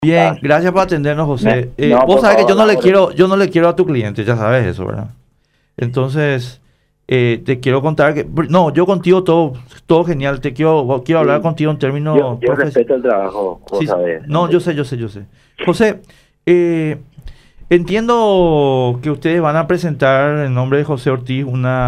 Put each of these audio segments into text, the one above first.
Bien, gracias por atendernos, José. No, Vos por sabés que favor, Laura. yo no le quiero a tu cliente, ya sabes eso, ¿verdad? Entonces, te quiero contar que, no, yo contigo todo genial, quiero hablar Sí, contigo en términos yo respeto el trabajo, vos Sí, sabés, no, yo Enrique. sé, yo sé, yo sé. José, eh, entiendo que ustedes van a presentar en nombre de José Ortiz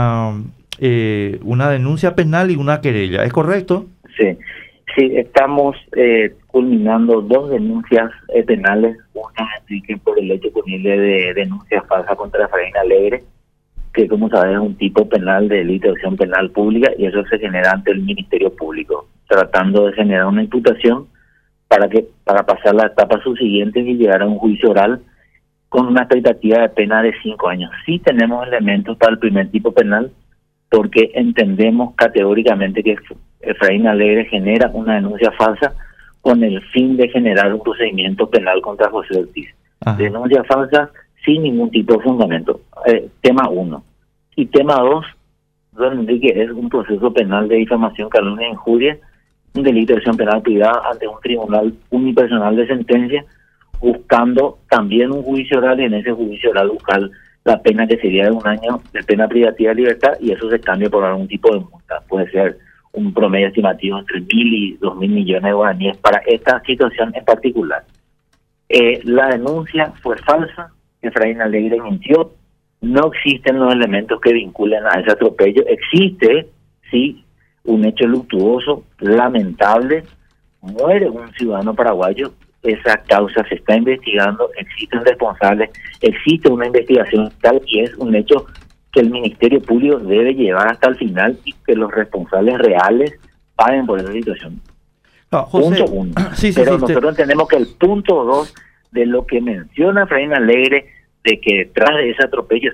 una denuncia penal y una querella, ¿es correcto? Sí, sí, estamos culminando dos denuncias penales, una Enrique por el hecho punible de denuncia falsa contra Efraín Alegre, que como sabes es un tipo penal de delito de acción penal pública y eso se genera ante el Ministerio Público, tratando de generar una imputación para pasar la etapa subsiguiente y llegar a un juicio oral con una expectativa de pena de 5 años. Sí tenemos elementos para el primer tipo penal porque entendemos categóricamente que Efraín Alegre genera una denuncia falsa con el fin de generar un procedimiento penal contra José Ortiz. Ajá. Denuncia falsa sin ningún tipo de fundamento. Tema uno. Y tema dos, don Enrique, es un proceso penal de difamación, calumnia e injuria, un delito de acción penal privada ante un tribunal unipersonal de sentencia, buscando también un juicio oral y en ese juicio oral buscar la pena que sería de 1 año de pena privativa de libertad y eso se cambia por algún tipo de multa. Puede ser un promedio estimativo entre 1.000 y 2.000 millones de guaraníes para esta situación en particular. La denuncia fue falsa, Efraín Alegre mintió, no existen los elementos que vinculen a ese atropello. Existe, sí, un hecho luctuoso, lamentable, muere un ciudadano paraguayo, esa causa se está investigando, existen responsables, existe una investigación tal y es un hecho que el Ministerio Público debe llevar hasta el final y que los responsables reales paguen por esa situación. No, Punto José, uno. sí, sí, Pero sí, nosotros entendemos que el punto dos de lo que menciona Efraín Alegre, de que detrás de ese atropello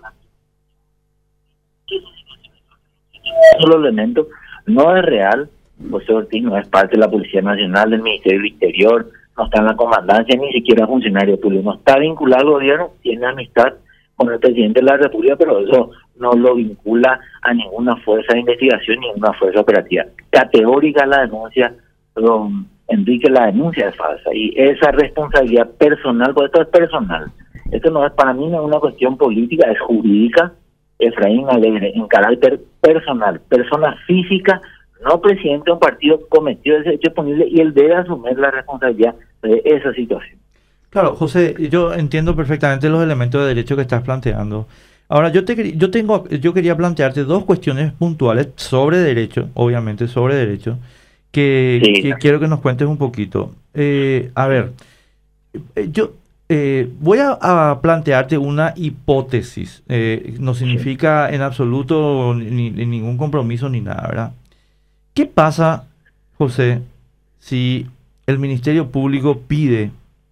solo elemento no es real. José Ortiz no es parte de la Policía Nacional, del Ministerio del Interior, no está en la comandancia, ni siquiera funcionario público, no está vinculado al gobierno, tiene amistad con el presidente de la República, pero eso no lo vincula a ninguna fuerza de investigación, ninguna fuerza operativa. Categórica la denuncia, don Enrique, la denuncia es falsa y esa responsabilidad personal, porque esto es personal, esto no es para mí, no es una cuestión política, es jurídica. Efraín Alegre, en carácter personal, persona física, no presidente de un partido, cometió ese hecho punible y él debe asumir la responsabilidad de esa situación. claro, José, yo entiendo perfectamente los elementos de derecho que estás planteando. Ahora, yo quería plantearte dos cuestiones puntuales sobre derecho, obviamente sobre derecho, Sí, que quiero que nos cuentes un poquito. A ver, yo voy a plantearte una hipótesis. No sí. significa en absoluto ni ningún compromiso ni nada, ¿verdad? ¿Qué pasa, José, si el Ministerio Público pide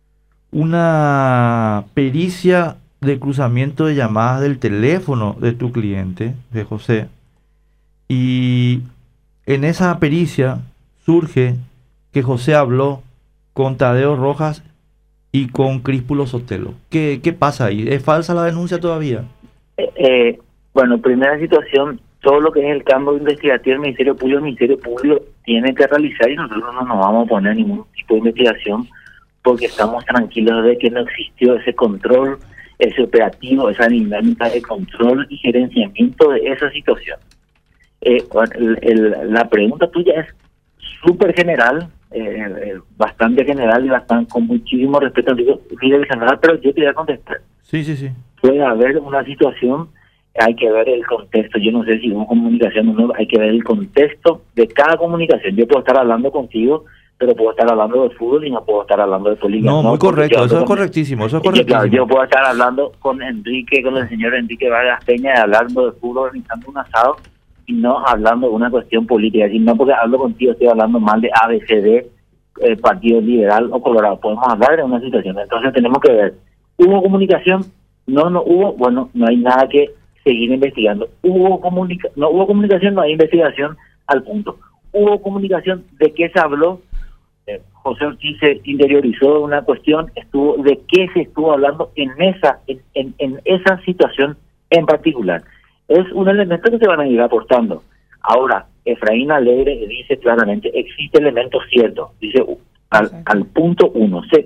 una pericia de cruzamiento de llamadas del teléfono de tu cliente, de José, y en esa pericia surge que José habló con Tadeo Rojas y con Críspulo Sotelo? ¿Qué pasa ahí? ¿Es falsa la denuncia todavía? Eh, eh, bueno, primera situación, todo lo que es el campo investigativo del el Ministerio Público tiene que realizar y nosotros no nos vamos a poner ningún tipo de investigación porque estamos tranquilos de que no existió ese control, ese operativo, esa dinámica de control y gerenciamiento de esa situación. Bueno, la pregunta tuya es súper general, bastante general y bastante con muchísimo respeto al líder general, pero yo te voy a contestar. Sí, sí, sí. Puede haber una situación, hay que ver el contexto. Yo no sé si hubo comunicación o no, hay que ver el contexto de cada comunicación. Yo puedo estar hablando contigo, pero puedo estar hablando de fútbol y no puedo estar hablando de política. No, muy No, porque yo correcto, hablo eso es con correctísimo, eso es claro, yo correctísimo. puedo estar hablando con Enrique, con el señor Enrique Vargas Peña, hablando de fútbol, organizando un asado y no hablando de una cuestión política. Es decir, no porque hablo contigo estoy hablando mal de ABCD, Partido Liberal o Colorado. Podemos hablar de una situación. Entonces tenemos que ver, ¿hubo comunicación? No hubo. Bueno, no hay nada que seguir investigando. No hubo comunicación, no hay investigación al punto. ¿Hubo comunicación? ¿De qué se habló? José Ortiz se interiorizó de una cuestión, de qué se estuvo hablando en esa situación en particular. Es un elemento que se van a ir aportando. Ahora, Efraín Alegre dice claramente, existe elementos ciertos, dice al punto uno,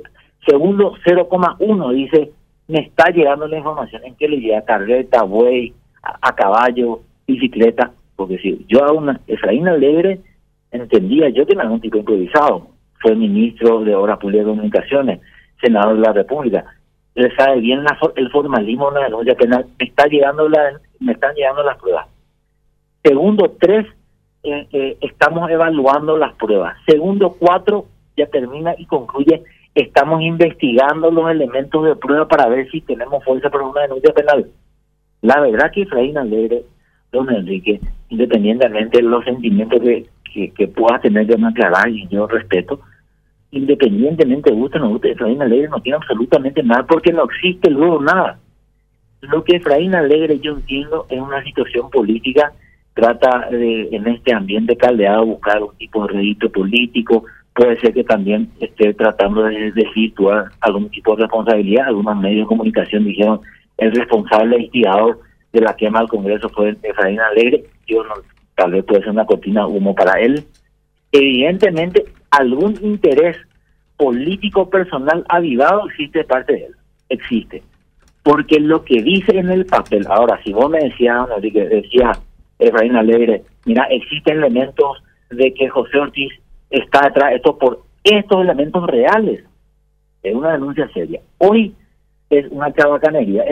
Segundo, 0,1 dice, me está llegando la información en que le llega carreta, buey, a caballo, bicicleta, porque si yo a una Efraín Alegre entendía yo que no era un tipo improvisado, fue ministro de Obras Públicas y Comunicaciones, senador de la República, le sabe bien el formalismo de una denuncia penal, me están llegando las pruebas. Segundo, 3, estamos evaluando las pruebas. Segundo, 4, ya termina y concluye, estamos investigando los elementos de prueba para ver si tenemos fuerza para una denuncia penal. La verdad que Efraín Alegre, don Enrique, independientemente de los sentimientos que pueda tener de no aclarar, y yo respeto, independientemente guste o no guste, Efraín Alegre no tiene absolutamente nada porque no existe luego nada. Lo que Efraín Alegre, yo entiendo, es una situación política, trata de, en este ambiente caldeado, buscar un tipo de rédito político, puede ser que también esté tratando de desvirtuar algún tipo de responsabilidad. Algunos medios de comunicación dijeron el responsable instigado de la quema al Congreso fue Efraín Alegre. Yo no, tal vez puede ser una cortina de humo para él. Evidentemente, algún interés político personal avivado existe de parte de él. Existe. Porque lo que dice en el papel, ahora, si vos me decías, Enrique, decía Efraín Alegre, mira, existen elementos de que José Ortiz está detrás, esto por estos elementos reales, es una denuncia seria. Hoy es una chabacanería,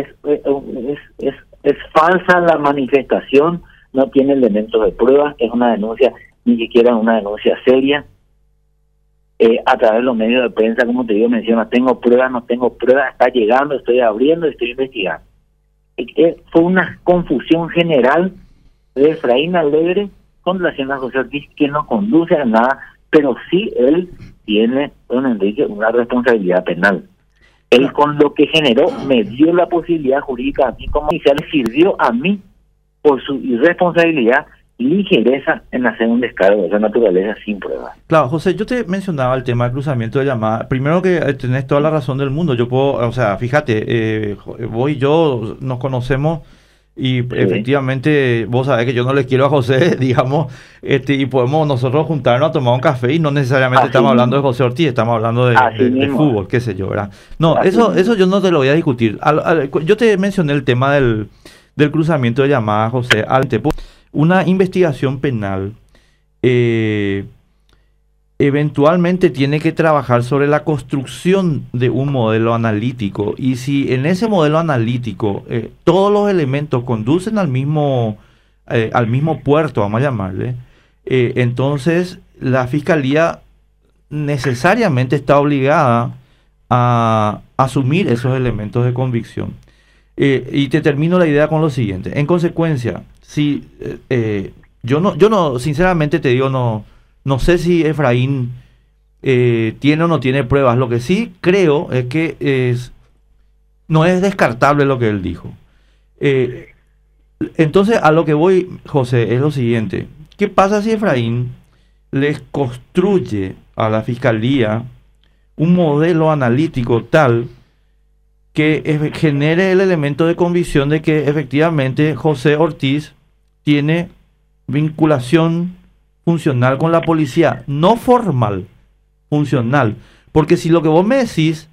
es falsa la manifestación, no tiene elementos de prueba, es una denuncia, ni siquiera una denuncia seria. A través de los medios de prensa, como te digo, menciona, tengo pruebas, no tengo pruebas, está llegando, estoy abriendo, estoy investigando. Fue una confusión general de Efraín Alegre con relación a José Ortiz, que no conduce a nada, pero sí él tiene, don Enrique, una responsabilidad penal. Él con lo que generó me dio la posibilidad jurídica a mí como oficial, sirvió a mí por su irresponsabilidad y ligereza en hacer un descargo de esa naturaleza sin pruebas. Claro, José, yo te mencionaba el tema del cruzamiento de llamadas. Primero que tenés toda la razón del mundo. Yo puedo, o sea, fíjate, vos y yo nos conocemos y efectivamente vos sabés que yo no le quiero a José, digamos, y podemos nosotros juntarnos a tomar un café y no necesariamente estamos hablando de José Ortiz, estamos hablando de fútbol, qué sé yo, ¿verdad? No, eso yo no te lo voy a discutir. Yo te mencioné el tema del cruzamiento de llamadas, José. Una investigación penal eventualmente tiene que trabajar sobre la construcción de un modelo analítico, y si en ese modelo analítico todos los elementos conducen al mismo puerto, vamos a llamarle, entonces la Fiscalía necesariamente está obligada a asumir esos elementos de convicción. Y te termino la idea con lo siguiente. En consecuencia, si yo no, sinceramente te digo, no sé si Efraín tiene o no tiene pruebas. Lo que sí creo es que no es descartable lo que él dijo. Entonces, a lo que voy, José, es lo siguiente. ¿Qué pasa si Efraín les construye a la Fiscalía un modelo analítico tal que genere el elemento de convicción de que efectivamente José Ortiz tiene vinculación funcional con la policía, no formal, funcional? Porque si lo que vos me decís,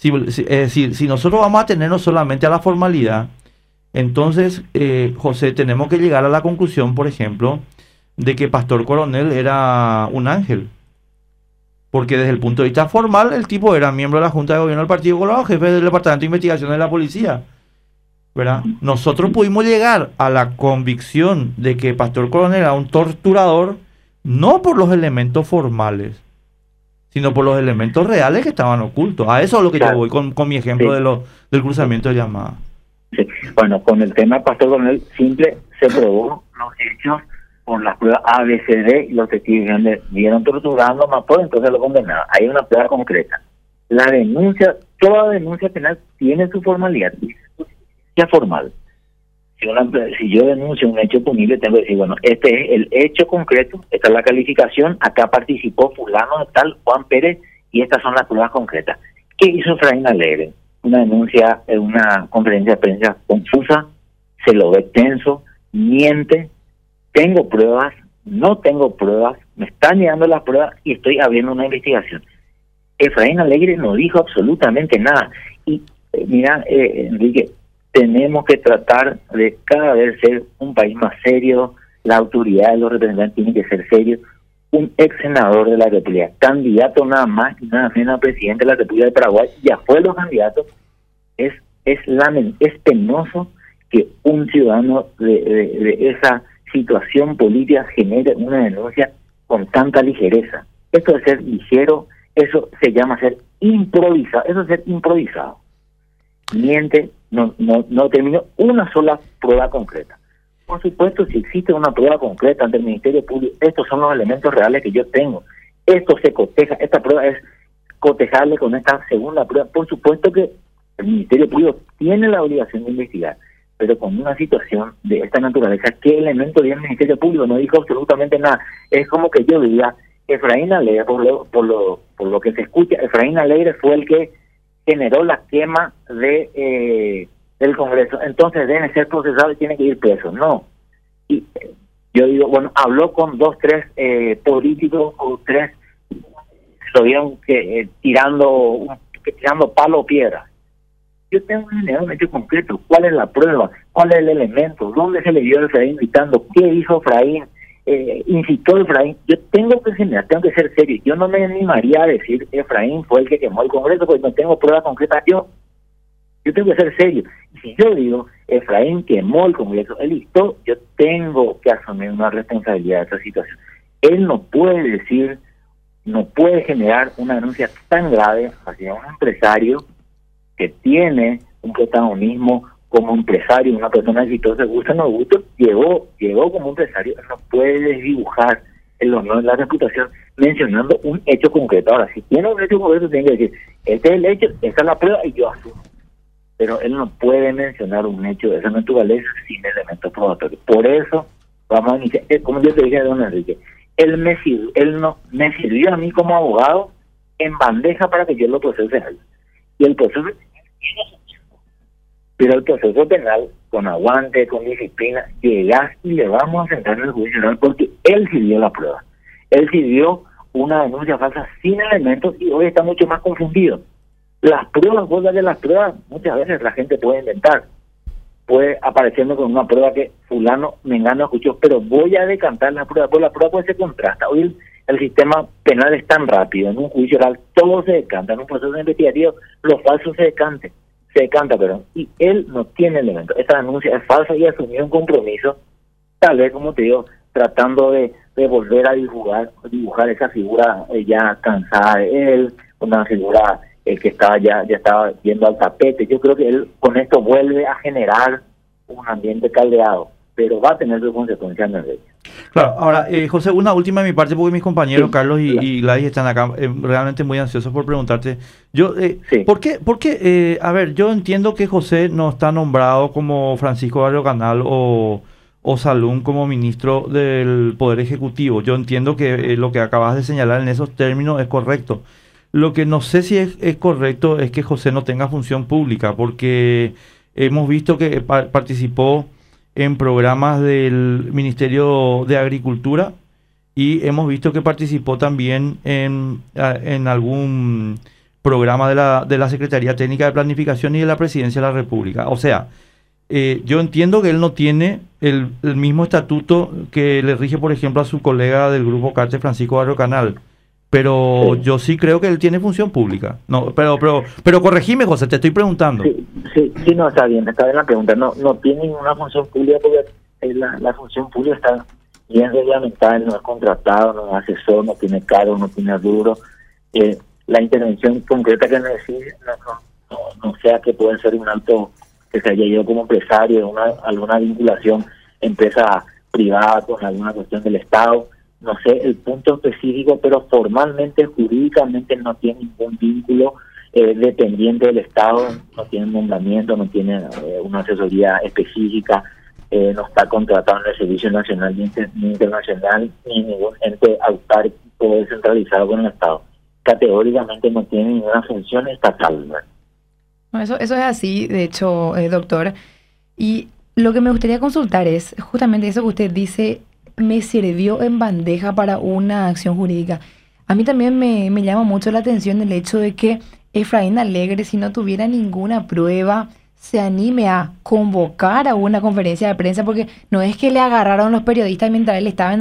si nosotros vamos a tenernos solamente a la formalidad, entonces, José, tenemos que llegar a la conclusión, por ejemplo, de que Pastor Coronel era un ángel. Porque desde el punto de vista formal, el tipo era miembro de la Junta de Gobierno del Partido Colorado, jefe del Departamento de Investigación de la Policía, ¿verdad? Nosotros pudimos llegar a la convicción de que Pastor Coronel era un torturador, no por los elementos formales, sino por los elementos reales que estaban ocultos. A eso es lo que yo voy con mi ejemplo del cruzamiento de llamadas. Sí. Bueno, con el tema Pastor Coronel, simple, se probó los hechos con las pruebas ABCD y los testigos vieron torturando más por, entonces lo condenaron. Hay una prueba concreta. La denuncia, toda denuncia penal tiene su formalidad, tiene su justicia formal. Si yo denuncio un hecho punible, tengo que decir, bueno, este es el hecho concreto, esta es la calificación, acá participó fulano de tal, Juan Pérez, y estas son las pruebas concretas. ¿Qué hizo Efraín Alegre? Una denuncia, una conferencia de prensa confusa, se lo ve tenso, miente. Tengo pruebas, no tengo pruebas, me están llegando las pruebas y estoy abriendo una investigación. Efraín Alegre no dijo absolutamente nada. Y mira, Enrique, tenemos que tratar de cada vez ser un país más serio, la autoridad de los representantes tienen que ser serios. Un ex senador de la República, candidato nada más y nada menos a presidente de la República de Paraguay, ya fue los candidatos, es penoso que un ciudadano de esa situación política genere una denuncia con tanta ligereza. Esto de ser ligero, eso se llama ser improvisado, eso es ser improvisado. Miente, no terminó una sola prueba concreta. Por supuesto, si existe una prueba concreta ante el Ministerio Público, estos son los elementos reales que yo tengo. Esto se coteja, esta prueba es cotejable con esta segunda prueba. Por supuesto que el Ministerio Público tiene la obligación de investigar, pero con una situación de esta naturaleza, ¿qué elemento dio el Ministerio Público? No dijo absolutamente nada. Es como que yo diga, Efraín Alegre, por lo que se escucha, Efraín Alegre fue el que generó la quema del Congreso, entonces deben ser procesados y tienen que ir presos. No. Y yo digo, bueno, habló con 2, 3 políticos o 3, lo vieron que tirando palo o piedra. Yo tengo un hecho concreto. ¿Cuál es la prueba? ¿Cuál es el elemento? ¿Dónde se le dio a Efraín gritando? ¿Qué dijo Efraín? Incitó a Efraín. Yo tengo que ser serio. Yo no me animaría a decir Efraín fue el que quemó el Congreso porque no tengo pruebas concretas yo. Yo tengo que ser serio. Y si yo digo, Efraín quemó el Congreso, él listo, yo tengo que asumir una responsabilidad de esa situación. Él no puede generar una denuncia tan grave hacia un empresario que tiene un protagonismo como empresario, una persona exitosa, gusta o no gusta, llegó como empresario, no puede desdibujar el honor, la reputación, mencionando un hecho concreto. Ahora, si tiene un hecho concreto, tiene que decir, este es el hecho, esta es la prueba y yo asumo. Pero él no puede mencionar un hecho de esa naturaleza sin elementos probatorios. Por eso, vamos a iniciar, como yo te dije a don Enrique, él me sirvió a mí como abogado en bandeja para que yo lo procese a él. Y el proceso, pero el proceso penal, con aguante, con disciplina, llegás y le vamos a sentar en el juicio oral porque él sirvió la prueba. Él sirvió una denuncia falsa sin elementos y hoy está mucho más confundido. Las pruebas, vos de las pruebas, muchas veces la gente puede inventar. Puede apareciendo con una prueba que fulano, mengano escuchó, pero voy a decantar la prueba, pues la prueba puede ser contrasta. Hoy el sistema penal es tan rápido, en un juicio oral todo se decanta, en un proceso investigativo lo falso se decanta, perdón, y él no tiene elementos. Esta denuncia es falsa y asumió un compromiso, tal vez, como te digo, tratando de volver a dibujar esa figura ya cansada de él, una figura que estaba ya estaba yendo al tapete. Yo creo que él con esto vuelve a generar un ambiente caldeado, pero va a tener sus consecuencias en el derecho. Claro, ahora, José, una última de mi parte, porque mis compañeros Sí, Carlos claro. y Gladys están acá realmente muy ansiosos por preguntarte. Yo, Sí. ¿por qué? A ver, yo entiendo que José no está nombrado como Francisco Barrio Canal o Salum como ministro del Poder Ejecutivo. Yo entiendo que lo que acabas de señalar en esos términos es correcto. Lo que no sé si es correcto es que José no tenga función pública, porque hemos visto que participó en programas del Ministerio de Agricultura y hemos visto que participó también en algún programa de la Secretaría Técnica de Planificación y de la Presidencia de la República. O sea, yo entiendo que él no tiene el mismo estatuto que le rige, por ejemplo, a su colega del Grupo Cártel, Francisco Barrio Canal. Pero Sí. yo sí creo que él tiene función pública. No, pero corregime, José, te estoy preguntando. Sí, no, está bien la pregunta. No tiene ninguna función pública porque la función pública está bien reglamentada, él no es contratado, no es asesor, no tiene cargo, no tiene duro. La intervención concreta que necesita no sea que puede ser un alto que se haya ido como empresario, alguna vinculación empresa privada con alguna cuestión del Estado. No sé el punto específico, pero formalmente, jurídicamente no tiene ningún vínculo dependiente del Estado, no tiene un nombramiento, no tiene una asesoría específica, no está contratado en el Servicio Nacional ni Internacional, ni ningún ente autárquico descentralizado con el Estado. Categóricamente no tiene ninguna función estatal, ¿no? No, eso es así, de hecho, doctor. Y lo que me gustaría consultar es justamente eso que usted dice, me sirvió en bandeja para una acción jurídica. A mí también me llama mucho la atención el hecho de que Efraín Alegre, si no tuviera ninguna prueba, se anime a convocar a una conferencia de prensa, porque no es que le agarraron los periodistas mientras él estaba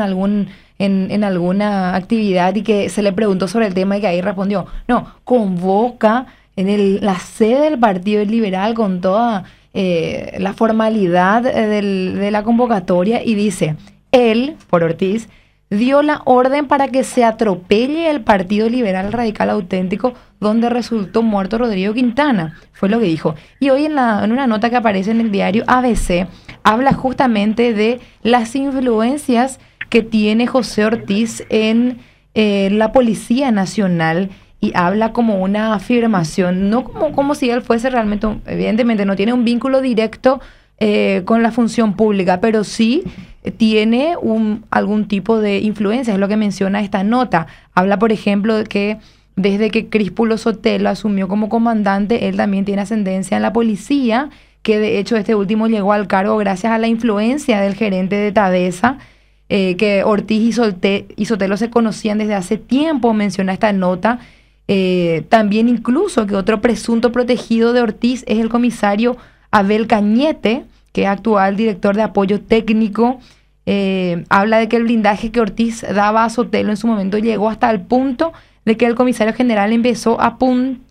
en alguna actividad y que se le preguntó sobre el tema y que ahí respondió. No, convoca en la sede del Partido Liberal con toda la formalidad de la convocatoria y dice, él, por Ortiz, dio la orden para que se atropelle el Partido Liberal Radical Auténtico, donde resultó muerto Rodrigo Quintana. Fue lo que dijo. Y hoy en una nota que aparece en el diario ABC, habla justamente de las influencias que tiene José Ortiz en la Policía Nacional y habla como una afirmación, no como si él fuese realmente, evidentemente no tiene un vínculo directo con la función pública, pero sí tiene algún tipo de influencia, es lo que menciona esta nota. Habla, por ejemplo, de que desde que Críspulo Sotelo asumió como comandante, él también tiene ascendencia en la policía, que de hecho este último llegó al cargo gracias a la influencia del gerente de Tadesa, que Ortiz y Sotelo se conocían desde hace tiempo, menciona esta nota. También incluso que otro presunto protegido de Ortiz es el comisario Abel Cañete, que es actual director de apoyo técnico. Habla de que el blindaje que Ortiz daba a Sotelo en su momento llegó hasta el punto de que el comisario general empezó a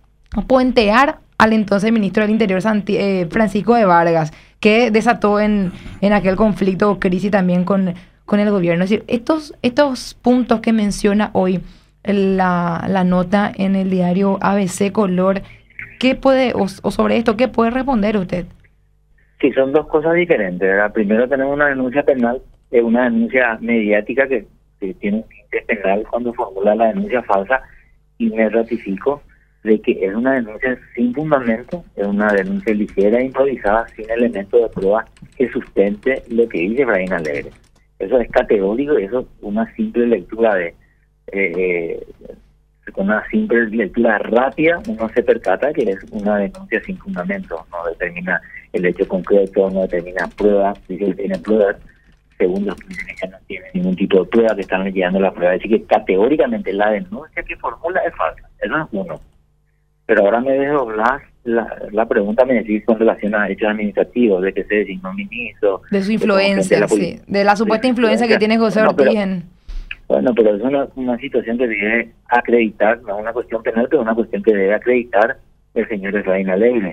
puentear al entonces ministro del Interior Francisco de Vargas, que desató en aquel conflicto o crisis también con el gobierno. Es decir, estos puntos que menciona hoy la nota en el diario ABC Color, ¿qué puede, o sobre esto, qué puede responder usted? Sí, son dos cosas diferentes, ¿verdad? Primero tenemos una denuncia penal, una denuncia mediática que tiene un tinte penal cuando formula la denuncia falsa, y me ratifico de que es una denuncia sin fundamento, es una denuncia ligera e improvisada, sin elementos de prueba que sustente lo que dice Efraín Alegre. Eso es categórico y eso es una simple lectura con una simple lectura rápida uno se percata que es una denuncia sin fundamento, no determina el hecho concreto, no determina pruebas, dice que tiene pruebas, según los que dicen que no tiene ningún tipo de prueba, que están liquidando la prueba, es decir que categóricamente la denuncia que formula es falsa, eso es uno. Pero ahora me desdoblás la pregunta, me decís con relación a hechos administrativos, de que se designó ministro. De su influencia, de la supuesta influencia que tiene José Ortiz en... Bueno, pero es una situación que debe acreditar, no es una cuestión penal, pero una cuestión que debe acreditar el señor Efraín Alegre.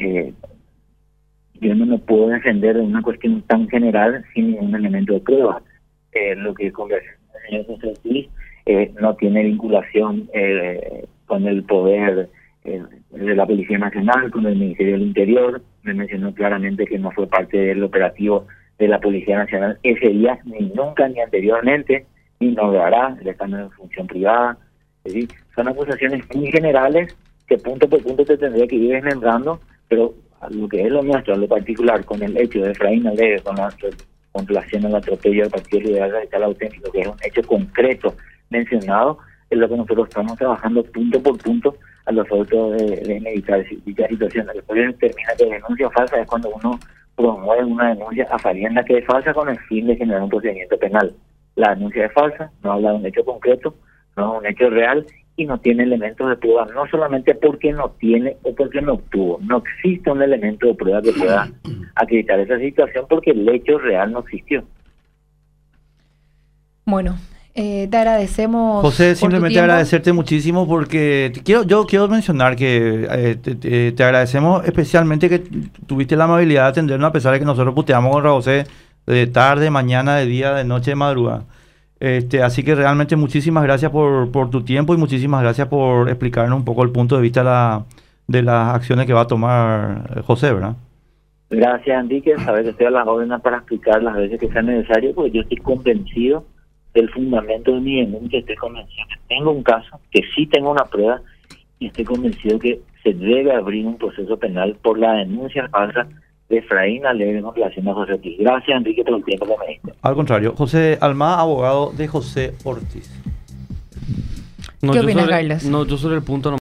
Yo no me puedo defender de una cuestión tan general sin ningún elemento de prueba. Lo que conversa el señor José Ortiz no tiene vinculación con el poder de la Policía Nacional, con el Ministerio del Interior. Me mencionó claramente que no fue parte del operativo de la Policía Nacional ese día, ni nunca, ni anteriormente, ni no lo hará, él está en función privada. Es decir, son acusaciones muy generales que punto por punto te tendría que ir desmembrando, pero a lo que es lo nuestro, a lo particular, con el hecho de Efraín Alegre, con relación al atropello del Partido Liberal Radical Auténtico, que es un hecho concreto mencionado, es lo que nosotros estamos trabajando punto por punto a los otros de meditar dicha situación. Después termina que denuncia falsa es cuando uno promueve una denuncia a sabiendas que es falsa con el fin de generar un procedimiento penal. La denuncia es falsa, no habla de un hecho concreto, no es un hecho real y no tiene elementos de prueba, no solamente porque no tiene o porque no obtuvo. No existe un elemento de prueba que pueda acreditar esa situación porque el hecho real no existió. Bueno, te agradecemos. José, simplemente agradecerte muchísimo porque yo quiero mencionar que te agradecemos especialmente que tuviste la amabilidad de atendernos a pesar de que nosotros puteamos con José de tarde, mañana, de día, de noche, de madrugada. Así que realmente muchísimas gracias por tu tiempo y muchísimas gracias por explicarnos un poco el punto de vista de las acciones que va a tomar José, ¿verdad? Gracias, Enrique. Sabes que estoy a las órdenes para explicar las veces que sea necesario, porque yo estoy convencido del fundamento de mi denuncia, estoy convencido que tengo un caso, que sí tengo una prueba, y estoy convencido que se debe abrir un proceso penal por la denuncia falsa de Efraín Alegre con relación a José Ortiz. Gracias, Enrique, por el tiempo que me diste. Al contrario, José Almada, abogado de José Ortiz. ¿Qué opinas, Carlos? No, yo sobre el punto